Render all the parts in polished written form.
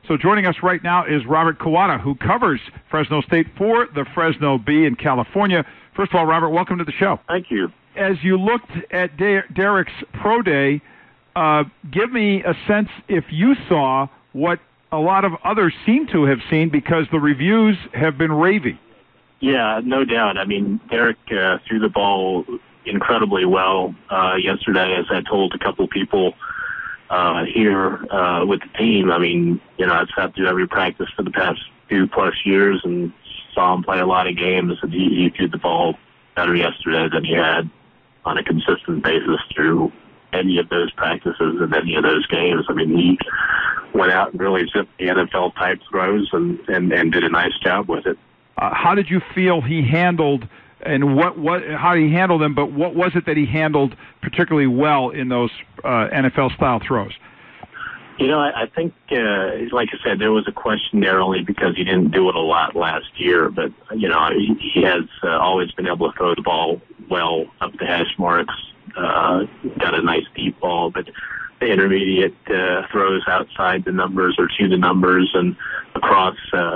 So joining us right now is Robert Kawada, who covers Fresno State for the Fresno Bee in California. First of all, Robert, welcome to the show. Thank you. As you looked at Derek's pro day, give me a sense if you saw what a lot of others seem to have seen, because the reviews have been raving. Yeah, no doubt. I mean, Derek threw the ball incredibly well yesterday, as I told a couple people here with the team. I mean, I've sat through every practice for the past 2+ years and saw him play a lot of games, and he threw the ball better yesterday than he had on a consistent basis through any of those practices and any of those games. I mean, he went out and really zipped the NFL-type throws and did a nice job with it. How did you feel he handled, and how he handled them, but what was it that he handled particularly well in those NFL-style throws? I think, like I said, there was a question there only because he didn't do it a lot last year, but, he has always been able to throw the ball well up the hash marks, got a nice deep ball, but the intermediate throws outside the numbers or to the numbers and across,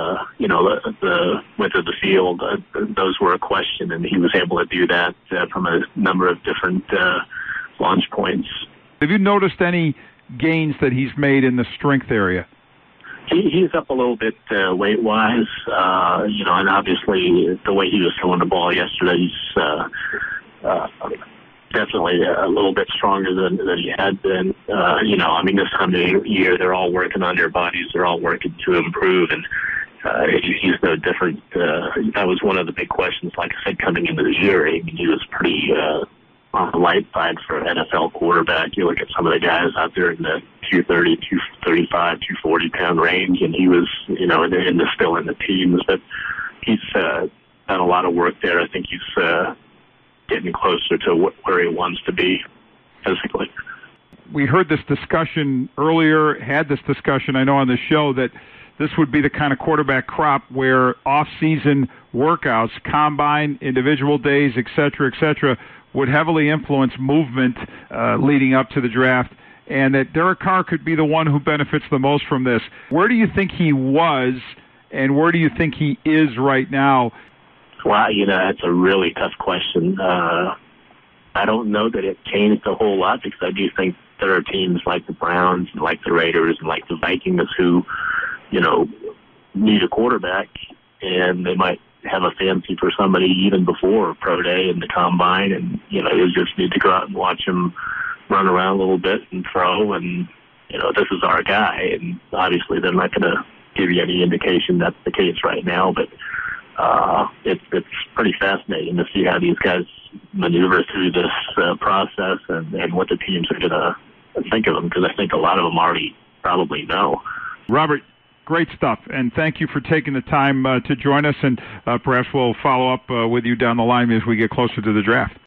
the width of the field, those were a question, and he was able to do that from a number of different launch points. Have you noticed any gains that he's made in the strength area? He's up a little bit weight-wise, and obviously the way he was throwing the ball yesterday, he's definitely a little bit stronger than he had been. This time of year, they're all working on their bodies. They're all working to improve, and he's no different. That was one of the big questions, like I said, coming into the year. He was pretty on the light side for an NFL quarterback. You look at some of the guys out there in the 230, 235, 240-pound range, and he was, still in the teams. But he's done a lot of work there. I think he's getting closer to where he wants to be physically. We heard this discussion earlier, had this discussion, I know, on the show, that this would be the kind of quarterback crop where off-season workouts, combine, individual days, et cetera, would heavily influence movement leading up to the draft, and that Derek Carr could be the one who benefits the most from this. Where do you think he was, and where do you think he is right now? Well, that's a really tough question. I don't know that it changed a whole lot, because I do think there are teams like the Browns and like the Raiders and like the Vikings who, need a quarterback, and they might have a fancy for somebody even before pro day and the combine, and you just need to go out and watch him run around a little bit and throw, and this is our guy. And obviously they're not going to give you any indication that's the case right now, but it's pretty fascinating to see how these guys maneuver through this process and what the teams are going to think of them, because I think a lot of them already probably know. Robert, great stuff, and thank you for taking the time to join us, and perhaps we'll follow up with you down the line as we get closer to the draft.